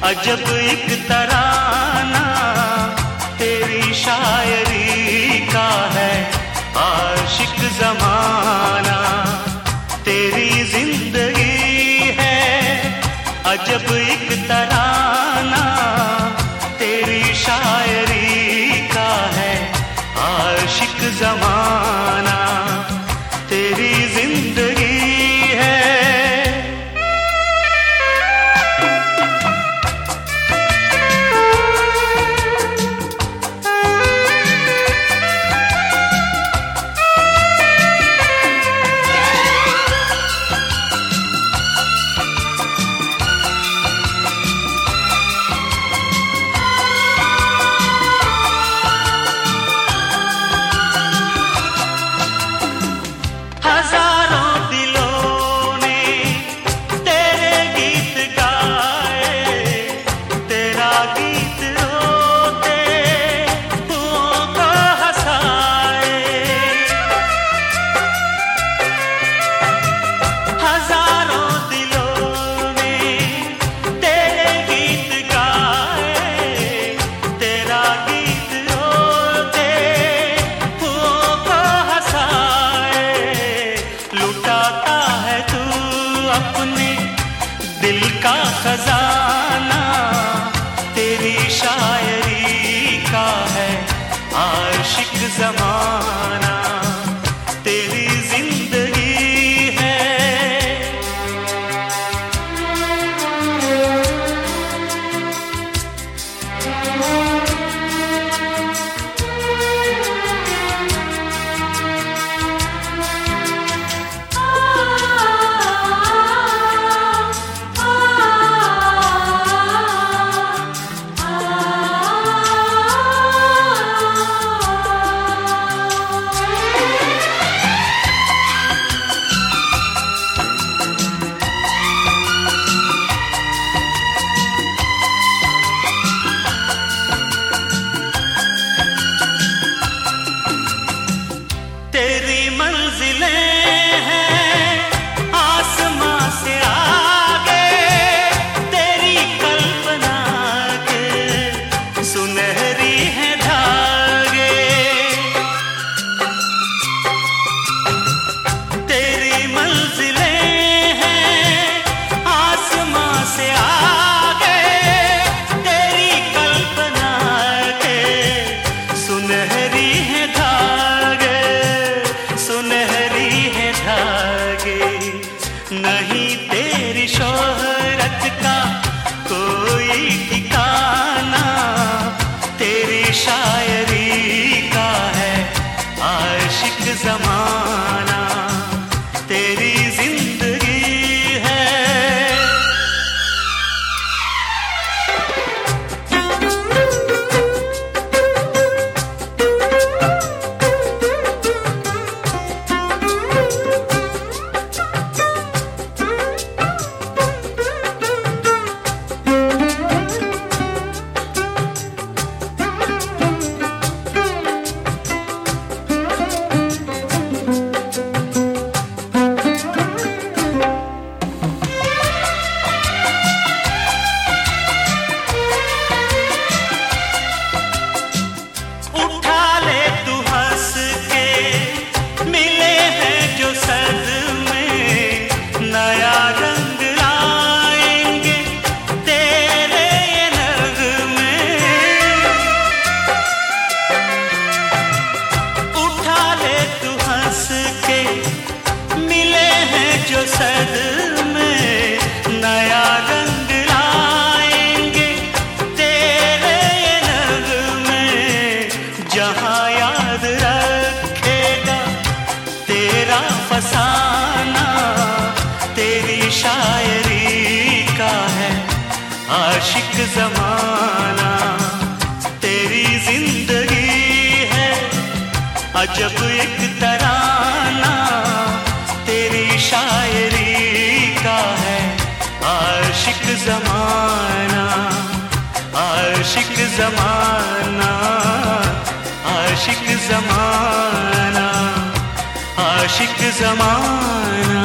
अजब एक तराना तेरी शायरी का है, आशिक ज़माना तेरी जिंदगी है। अजब एक तराना तेरी शायरी का है, आशिक ज़माना तेरी जिंदगी है। अपने दिल का खजाना तेरी शायरी का है, आशिक ज़माना तेरी जिंदगी है। तेरी मंजिलें हैं आसमां से आगे, तेरी कल्पना के सुनहरी है धागे। तेरी मंजिलें हैं आसमां से आगे, तेरी कल्पना के सुनहरी है धागे, सुनहरी है धागे। नहीं तेरी शोहरत का कोई ठिकाना, तेरी शायरी का है आशिक ज़माना तेरी जिंदगी है। जो सद में नया रंग लाएंगे तेरे नग़्मे, जहाँ याद रखेगा तेरा फसाना तेरी शायरी का है आशिक ज़माना तेरी जिंदगी है। अजब एक तराना तेरी शायरी का है आशिक ज़माना, आशिक ज़माना, आशिक ज़माना, आशिक ज़माना।